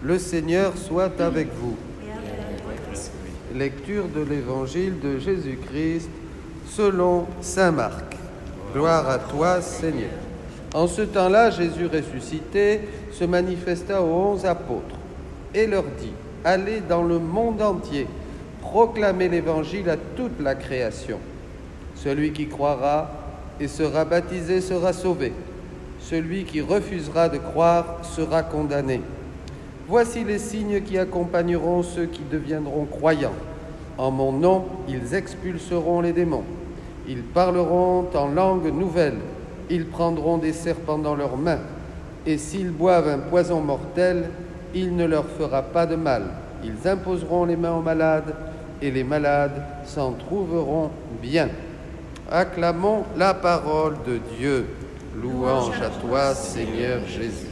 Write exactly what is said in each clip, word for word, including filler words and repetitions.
Le Seigneur soit avec vous. Lecture de l'Évangile de Jésus-Christ selon saint Marc. Gloire à toi, Seigneur. En ce temps-là, Jésus ressuscité se manifesta aux onze apôtres et leur dit : Allez dans le monde entier, proclamez l'Évangile à toute la création. Celui qui croira et sera baptisé sera sauvé. Celui qui refusera de croire sera condamné. Voici les signes qui accompagneront ceux qui deviendront croyants. En mon nom, ils expulseront les démons. Ils parleront en langue nouvelle. Ils prendront des serpents dans leurs mains. Et s'ils boivent un poison mortel, il ne leur fera pas de mal. Ils imposeront les mains aux malades, et les malades s'en trouveront bien. Acclamons la parole de Dieu. Louange à toi, Seigneur Jésus.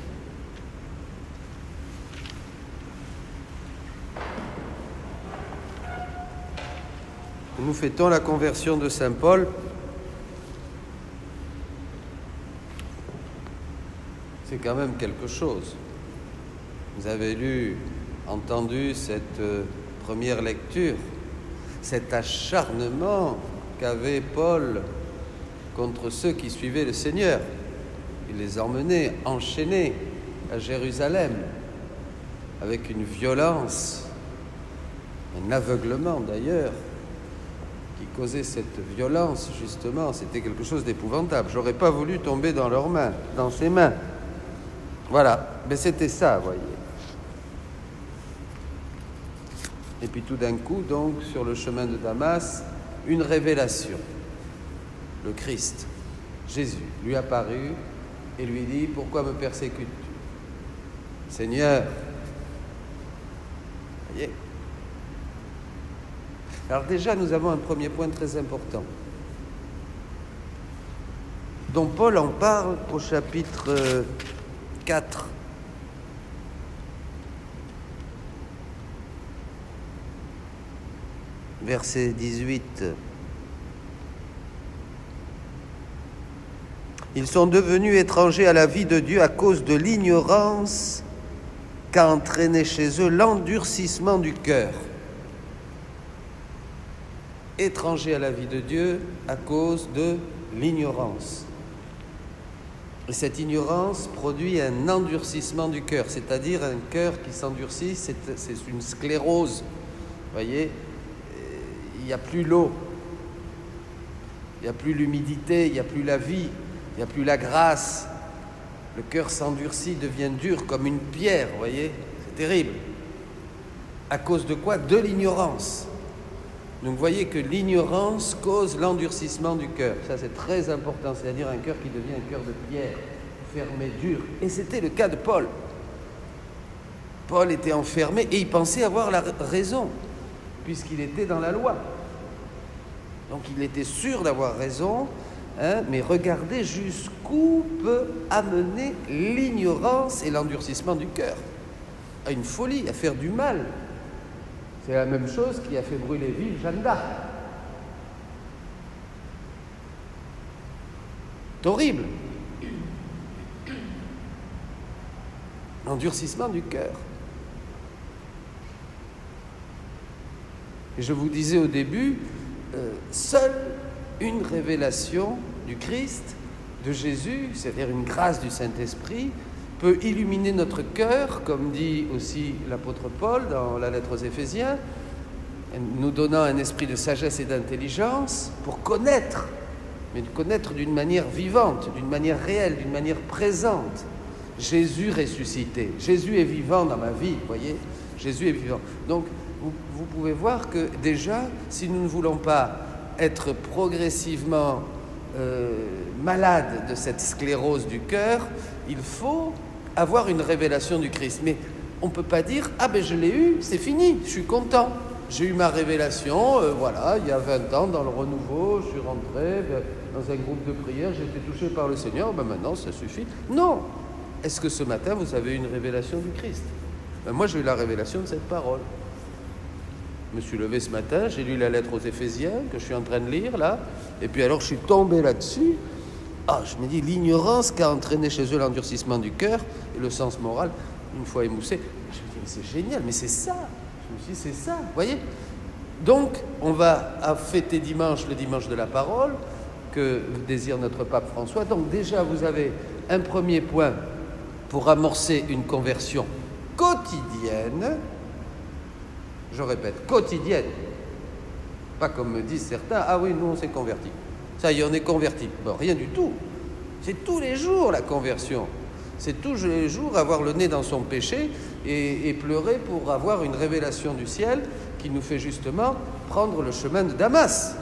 Nous fêtons la conversion de saint Paul. C'est quand même quelque chose. Vous avez lu, entendu cette euh, première lecture, cet acharnement qu'avait Paul contre ceux qui suivaient le Seigneur. Il les emmenait enchaînés à Jérusalem avec une violence, un aveuglement d'ailleurs, qui causait cette violence, justement. C'était quelque chose d'épouvantable. J'aurais pas voulu tomber dans leurs mains, dans ses mains. Voilà, mais c'était ça, vous voyez. Et puis tout d'un coup, donc, sur le chemin de Damas, une révélation. Le Christ, Jésus, lui apparut et lui dit : Pourquoi me persécutes-tu ? Seigneur, vous voyez. Alors déjà, nous avons un premier point très important, dont Paul en parle au chapitre quatre. Verset dix-huit. Ils sont devenus étrangers à la vie de Dieu à cause de l'ignorance qu'a entraîné chez eux l'endurcissement du cœur. Étrangers à la vie de Dieu à cause de l'ignorance. Et cette ignorance produit un endurcissement du cœur, c'est-à-dire un cœur qui s'endurcit, c'est, c'est une sclérose. Vous voyez, il n'y a plus l'eau, il n'y a plus l'humidité, il n'y a plus la vie, il n'y a plus la grâce. Le cœur s'endurcit, devient dur comme une pierre, vous voyez, c'est terrible. À cause de quoi ? De l'ignorance. Donc vous voyez que l'ignorance cause l'endurcissement du cœur. Ça c'est très important, c'est-à-dire un cœur qui devient un cœur de pierre, fermé, dur. Et c'était le cas de Paul. Paul était enfermé et il pensait avoir la raison, puisqu'il était dans la loi. Donc il était sûr d'avoir raison, hein, mais regardez jusqu'où peut amener l'ignorance et l'endurcissement du cœur. À une folie, à faire du mal. C'est la même chose qui a fait brûler vive Jeanne d'Arc. C'est horrible. L'endurcissement du cœur. Et je vous disais au début, euh, seule une révélation du Christ, de Jésus, c'est-à-dire une grâce du Saint-Esprit, peut illuminer notre cœur, comme dit aussi l'apôtre Paul dans la lettre aux Éphésiens, nous donnant un esprit de sagesse et d'intelligence pour connaître, mais connaître d'une manière vivante, d'une manière réelle, d'une manière présente. Jésus ressuscité. Jésus est vivant dans ma vie, vous voyez ? Jésus est vivant. Donc, vous, vous pouvez voir que déjà, si nous ne voulons pas être progressivement euh, malades de cette sclérose du cœur, il faut avoir une révélation du Christ. Mais on ne peut pas dire « Ah ben je l'ai eu, c'est fini, je suis content. J'ai eu ma révélation, euh, voilà, il y a vingt ans, dans le renouveau, je suis rentré ben, dans un groupe de prière, j'ai été touché par le Seigneur, ben maintenant ça suffit. » Non. Est-ce que ce matin, vous avez eu une révélation du Christ ? Ben moi, j'ai eu la révélation de cette parole. Je me suis levé ce matin, j'ai lu la lettre aux Éphésiens, que je suis en train de lire, là, et puis alors je suis tombé là-dessus. Ah, je me dis, l'ignorance qu'a entraîné chez eux l'endurcissement du cœur et le sens moral. une fois émoussé. Je me dis, mais c'est génial, mais c'est ça. Je me suis dit, c'est ça, vous voyez. Donc, on va fêter dimanche, le dimanche de la parole, que désire notre pape François. Donc déjà, vous avez un premier point pour amorcer une conversion quotidienne. Je répète, quotidienne. Pas comme me disent certains, ah oui, nous on s'est convertis. Ça y est, on est convertis. Bon, rien du tout. C'est tous les jours la conversion. C'est tous les jours avoir le nez dans son péché et, et pleurer pour avoir une révélation du ciel qui nous fait justement prendre le chemin de Damas.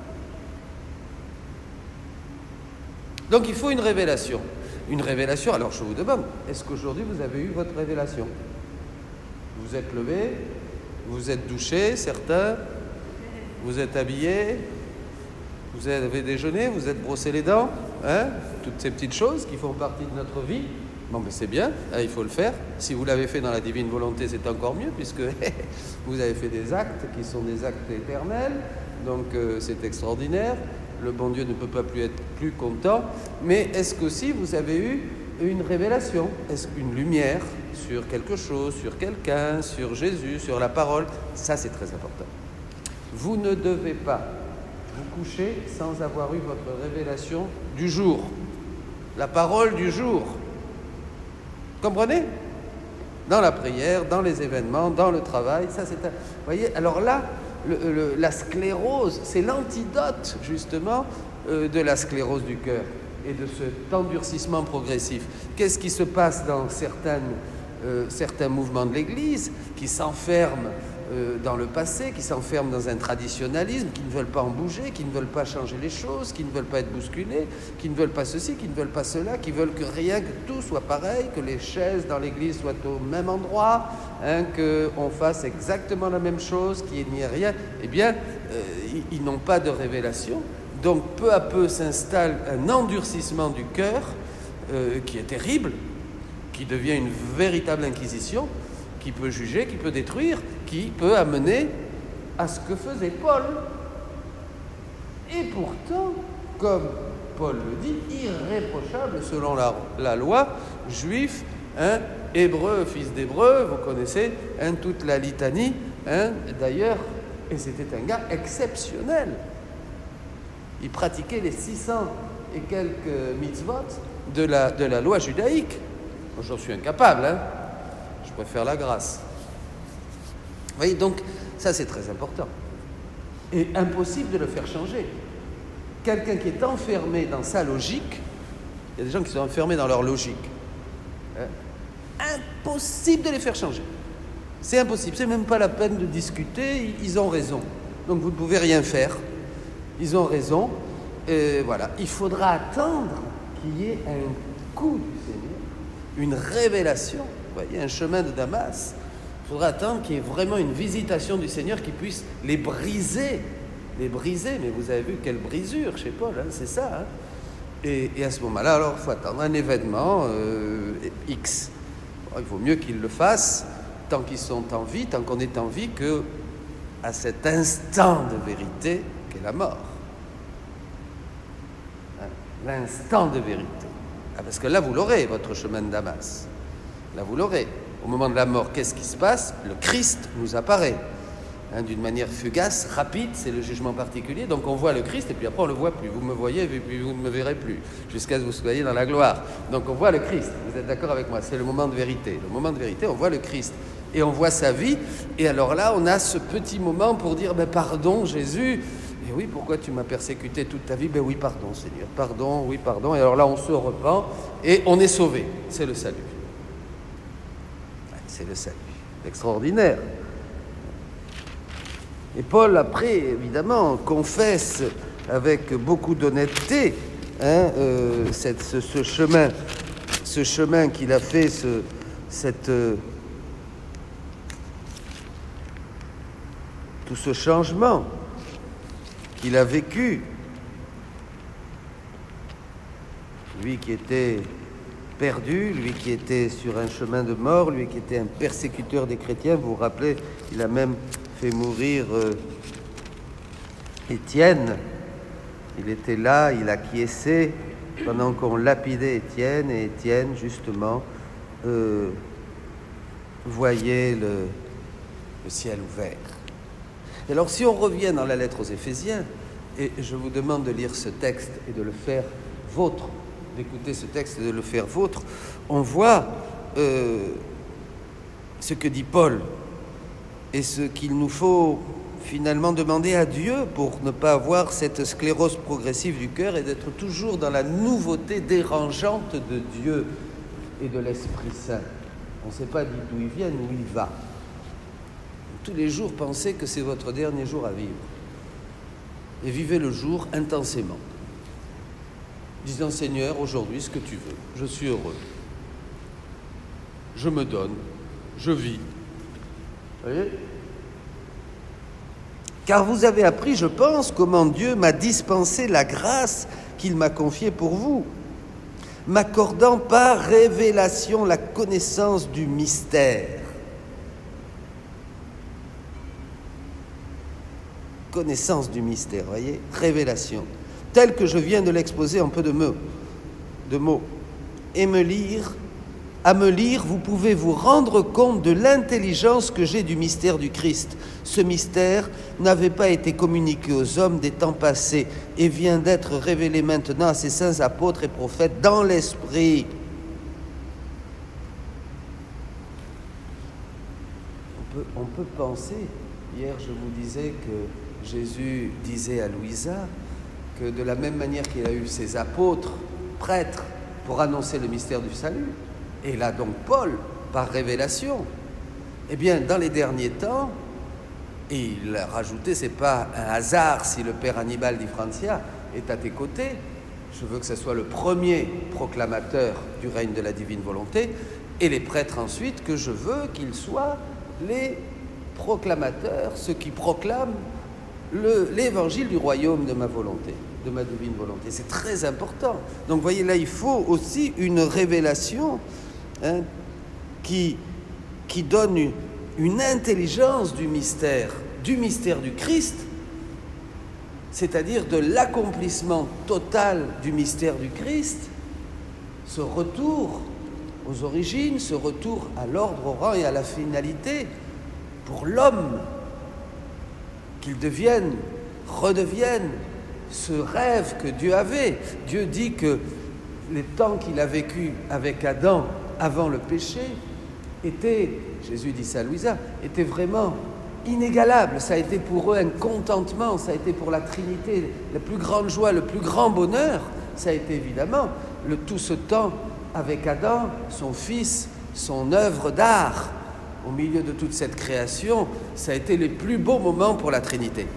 Donc il faut une révélation. Une révélation, alors je vous demande, est-ce qu'aujourd'hui vous avez eu votre révélation? Vous êtes levé, vous êtes douché, certains, vous êtes habillés, vous avez déjeuné, vous êtes brossé les dents, hein, toutes ces petites choses qui font partie de notre vie. Bon, mais c'est bien, hein, il faut le faire. Si vous l'avez fait dans la divine volonté, c'est encore mieux, puisque vous avez fait des actes qui sont des actes éternels, donc euh, c'est extraordinaire. Le bon Dieu ne peut pas plus être plus content. Mais est-ce qu'aussi vous avez eu une révélation? Est-ce qu'une lumière sur quelque chose, sur quelqu'un, sur Jésus, sur la parole? Ça, c'est très important. Vous ne devez pas vous coucher sans avoir eu votre révélation du jour. La parole du jour. Comprenez? Dans la prière, dans les événements, dans le travail. Ça, c'est un... Vous voyez, alors là, Le, le, la sclérose, c'est l'antidote justement euh, de la sclérose du cœur et de cet endurcissement progressif. Qu'est-ce qui se passe dans certaines, euh, certains mouvements de l'Église qui s'enferment euh, dans le passé, qui s'enferment dans un traditionnalisme, qui ne veulent pas en bouger, qui ne veulent pas changer les choses, qui ne veulent pas être bousculés, qui ne veulent pas ceci, qui ne veulent pas cela, qui veulent que rien, que tout soit pareil, que les chaises dans l'Église soient au même endroit, hein, qu'on fasse exactement la même chose, qu'il n'y ait rien. Eh bien, euh, ils, ils n'ont pas de révélation. Donc, peu à peu s'installe un endurcissement du cœur euh, qui est terrible, qui devient une véritable inquisition, qui peut juger, qui peut détruire, qui peut amener à ce que faisait Paul. Et pourtant, comme Paul le dit, irréprochable selon la, la loi, juif, hein, hébreu, fils d'hébreu, vous connaissez hein, toute la litanie, hein, d'ailleurs, et c'était un gars exceptionnel. Il pratiquait les six cents et quelques mitzvot de la, de la loi judaïque. Moi, j'en suis incapable, hein. Je préfère la grâce. Vous voyez, donc, ça c'est très important. Et impossible de le faire changer. Quelqu'un qui est enfermé dans sa logique, il y a des gens qui sont enfermés dans leur logique. Hein? Impossible de les faire changer. C'est impossible, c'est même pas la peine de discuter, ils ont raison. Donc vous ne pouvez rien faire. Ils ont raison. Et voilà, il faudra attendre qu'il y ait un coup du Seigneur, une révélation, vous voyez, un chemin de Damas. Il faudra attendre qu'il y ait vraiment une visitation du Seigneur qui puisse les briser, les briser. Mais vous avez vu quelle brisure chez Paul, hein, c'est ça. Hein. Et, et à ce moment-là, alors, il faut attendre un événement euh, X. Alors, il vaut mieux qu'ils le fassent tant qu'ils sont en vie, tant qu'on est en vie, que à cet instant de vérité qu'est la mort. Hein, l'instant de vérité. Ah, parce que là, vous l'aurez, votre chemin de Damas. Là, vous l'aurez. Au moment de la mort, qu'est-ce qui se passe? Le Christ nous apparaît. Hein, d'une manière fugace, rapide, c'est le jugement particulier. Donc on voit le Christ et puis après on ne le voit plus. Vous me voyez et puis vous ne me verrez plus, jusqu'à ce que vous soyez dans la gloire. Donc on voit le Christ. Vous êtes d'accord avec moi? C'est le moment de vérité. Le moment de vérité, on voit le Christ. Et on voit sa vie. Et alors là, on a ce petit moment pour dire, ben, pardon Jésus. Et oui, pourquoi tu m'as persécuté toute ta vie? Ben oui, pardon Seigneur. Pardon, oui, pardon. Et alors là, on se repent et on est sauvé. C'est le salut. C'est le salut. Extraordinaire. Et Paul, après, évidemment, confesse avec beaucoup d'honnêteté hein, euh, cette, ce, ce chemin, ce chemin qu'il a fait, ce, cette, euh, tout ce changement qu'il a vécu. Lui qui était perdu, lui qui était sur un chemin de mort, lui qui était un persécuteur des chrétiens. Vous vous rappelez, il a même fait mourir euh, Étienne. Il était là, il acquiesçait pendant qu'on lapidait Étienne, et Étienne, justement, euh, voyait le, le ciel ouvert. Et alors si on revient dans la lettre aux Éphésiens, et je vous demande de lire ce texte et de le faire vôtre, d'écouter ce texte et de le faire vôtre, on voit euh, ce que dit Paul et ce qu'il nous faut finalement demander à Dieu pour ne pas avoir cette sclérose progressive du cœur et d'être toujours dans la nouveauté dérangeante de Dieu et de l'Esprit Saint. On ne sait pas d'où il vient, où il va. Tous les jours, pensez que c'est votre dernier jour à vivre. Et vivez le jour intensément. Disant, Seigneur, aujourd'hui, ce que tu veux. Je suis heureux. Je me donne. Je vis. Vous voyez ? Car vous avez appris, je pense, comment Dieu m'a dispensé la grâce qu'il m'a confiée pour vous, m'accordant par révélation la connaissance du mystère. Connaissance du mystère, voyez, révélation, tel que je viens de l'exposer en peu de mots, de mots. Et me lire, à me lire, vous pouvez vous rendre compte de l'intelligence que j'ai du mystère du Christ. Ce mystère n'avait pas été communiqué aux hommes des temps passés et vient d'être révélé maintenant à ses saints apôtres et prophètes dans l'Esprit. On peut, on peut penser, hier je vous disais que Jésus disait à Louisa que de la même manière qu'il a eu ses apôtres, prêtres, pour annoncer le mystère du salut, et là donc Paul, par révélation, eh bien dans les derniers temps, et il a rajouté, c'est pas un hasard si le père Annibal di Francia est à tes côtés, je veux que ce soit le premier proclamateur du règne de la divine volonté, et les prêtres ensuite, que je veux qu'ils soient les proclamateurs, ceux qui proclament Le, l'évangile du royaume de ma volonté, de ma divine volonté. C'est très important. Donc, vous voyez, là, il faut aussi une révélation hein, qui, qui donne une, une intelligence du mystère, du mystère du Christ, c'est-à-dire de l'accomplissement total du mystère du Christ, ce retour aux origines, ce retour à l'ordre, au rang et à la finalité pour l'homme, qu'il devienne, redevienne ce rêve que Dieu avait. Dieu dit que les temps qu'il a vécu avec Adam avant le péché étaient, Jésus dit ça à Louisa, étaient vraiment inégalables. Ça a été pour eux un contentement, ça a été pour la Trinité la plus grande joie, le plus grand bonheur. Ça a été évidemment le, tout ce temps avec Adam, son fils, son œuvre d'art. Au milieu de toute cette création, ça a été les plus beaux moments pour la Trinité.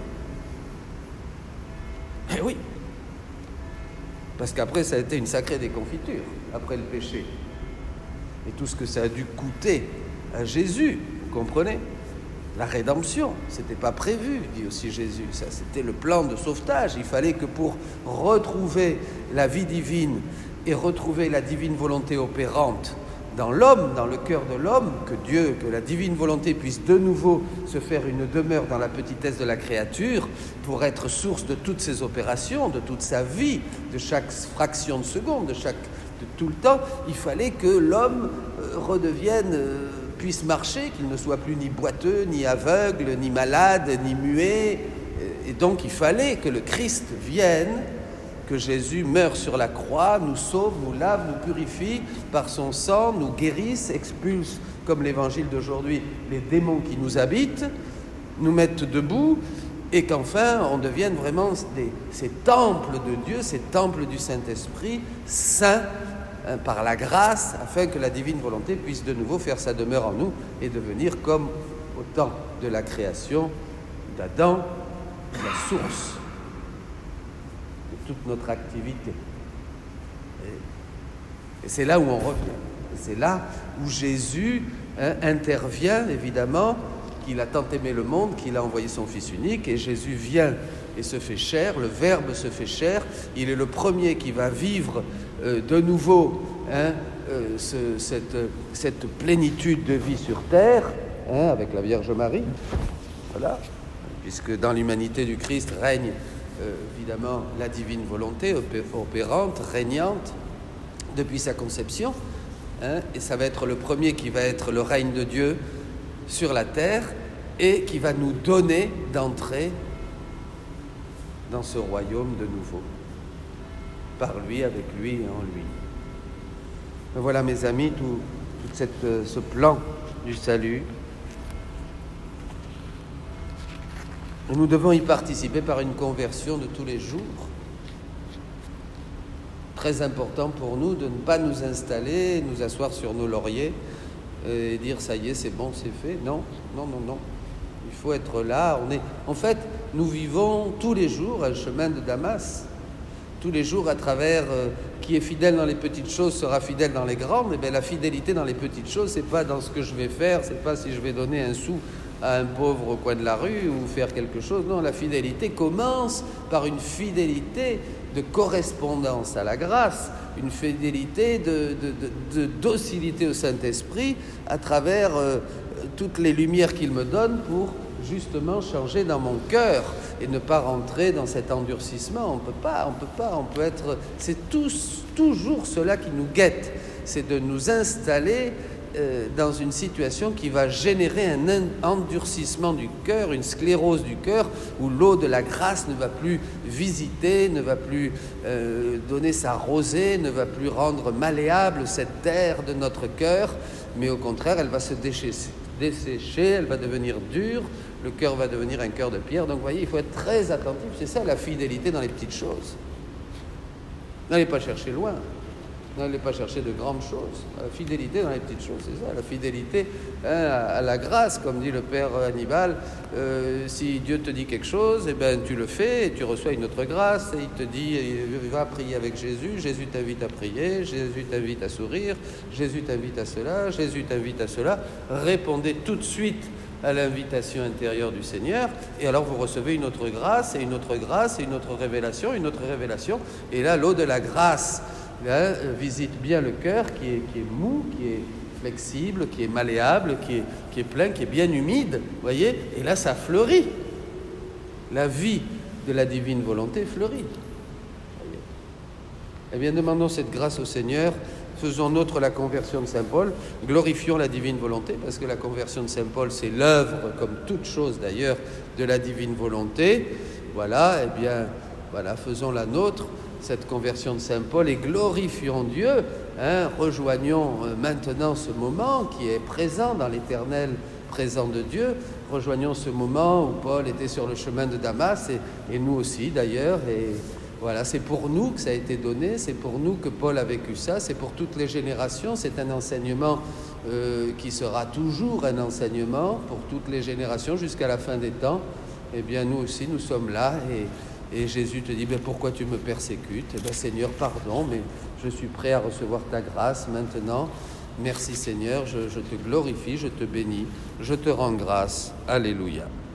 Eh oui, parce qu'après, ça a été une sacrée déconfiture, après le péché. Et tout ce que ça a dû coûter à Jésus, vous comprenez ? La rédemption, c'était pas prévu, dit aussi Jésus. Ça, c'était le plan de sauvetage. Il fallait que pour retrouver la vie divine et retrouver la divine volonté opérante dans l'homme, dans le cœur de l'homme, que Dieu, que la divine volonté puisse de nouveau se faire une demeure dans la petitesse de la créature pour être source de toutes ses opérations, de toute sa vie, de chaque fraction de seconde, de, chaque, de tout le temps, il fallait que l'homme euh, redevienne, euh, puisse marcher, qu'il ne soit plus ni boiteux, ni aveugle, ni malade, ni muet. Et donc il fallait que le Christ vienne, que Jésus meure sur la croix, nous sauve, nous lave, nous purifie par son sang, nous guérisse, expulse, comme l'évangile d'aujourd'hui, les démons qui nous habitent, nous mettent debout, et qu'enfin on devienne vraiment des, ces temples de Dieu, ces temples du Saint-Esprit, saints hein, par la grâce, afin que la divine volonté puisse de nouveau faire sa demeure en nous et devenir comme au temps de la création d'Adam, la source toute notre activité. Et, et c'est là où on revient. Et c'est là où Jésus hein, intervient, évidemment, qu'il a tant aimé le monde, qu'il a envoyé son Fils unique, et Jésus vient et se fait chair, le Verbe se fait chair, il est le premier qui va vivre euh, de nouveau hein, euh, ce, cette, cette plénitude de vie sur terre, hein, avec la Vierge Marie, voilà, puisque dans l'humanité du Christ règne Euh, évidemment la divine volonté opé- opérante, régnante depuis sa conception, hein, et ça va être le premier qui va être le règne de Dieu sur la terre et qui va nous donner d'entrer dans ce royaume de nouveau, par lui, avec lui et en lui. Voilà, mes amis, tout, tout cette, ce plan du salut. Et nous devons y participer par une conversion de tous les jours. Très important pour nous de ne pas nous installer, nous asseoir sur nos lauriers et dire ça y est, c'est bon, c'est fait. Non, non, non, non. Il faut être là. On est... En fait, nous vivons tous les jours un chemin de Damas. Tous les jours à travers euh, qui est fidèle dans les petites choses sera fidèle dans les grandes. Et bien la fidélité dans les petites choses, c'est pas dans ce que je vais faire, c'est pas si je vais donner un sou à un pauvre au coin de la rue ou faire quelque chose. Non, la fidélité commence par une fidélité de correspondance à la grâce, une fidélité de, de, de, de docilité au Saint-Esprit à travers euh, toutes les lumières qu'il me donne pour justement changer dans mon cœur et ne pas rentrer dans cet endurcissement. On peut pas, on peut pas, on peut être... C'est tous, toujours cela qui nous guette, c'est de nous installer euh, dans une situation qui va générer un endurcissement du cœur, une sclérose du cœur, où l'eau de la grâce ne va plus visiter, ne va plus euh, donner sa rosée, ne va plus rendre malléable cette terre de notre cœur, mais au contraire, elle va se déchausser. desséchée, elle va devenir dure, le cœur va devenir un cœur de pierre. Donc vous voyez, il faut être très attentif, c'est ça la fidélité dans les petites choses. N'allez pas chercher loin, n'allez pas chercher de grandes choses. La fidélité dans les petites choses, c'est ça, la fidélité hein, à la grâce, comme dit le père Hannibal. Euh, si Dieu te dit quelque chose, eh ben, tu le fais et tu reçois une autre grâce. Et il te dit, va prier avec Jésus, Jésus t'invite à prier, Jésus t'invite à sourire, Jésus t'invite à cela, Jésus t'invite à cela. Répondez tout de suite à l'invitation intérieure du Seigneur, et alors vous recevez une autre grâce, et une autre grâce, et une autre révélation, une autre révélation, et là, l'eau de la grâce là, visite bien le cœur qui est, qui est mou, qui est flexible, qui est malléable, qui est, qui est plein, qui est bien humide, voyez, et là, ça fleurit. La vie de la divine volonté fleurit. Voyez. Eh bien, demandons cette grâce au Seigneur. Faisons nôtre la conversion de saint Paul, glorifions la divine volonté, parce que la conversion de saint Paul, c'est l'œuvre, comme toute chose d'ailleurs, de la divine volonté. Voilà, eh bien, voilà, faisons la nôtre, cette conversion de saint Paul, et glorifions Dieu. Hein, rejoignons maintenant ce moment qui est présent dans l'éternel présent de Dieu. Rejoignons ce moment où Paul était sur le chemin de Damas, et, et nous aussi d'ailleurs, et voilà, c'est pour nous que ça a été donné, c'est pour nous que Paul a vécu ça, c'est pour toutes les générations, c'est un enseignement euh, qui sera toujours un enseignement pour toutes les générations jusqu'à la fin des temps. Eh bien, nous aussi, nous sommes là, et, et Jésus te dit, ben, pourquoi tu me persécutes? Eh bien, Seigneur, pardon, mais je suis prêt à recevoir ta grâce maintenant. Merci Seigneur, je, je te glorifie, je te bénis, je te rends grâce. Alléluia.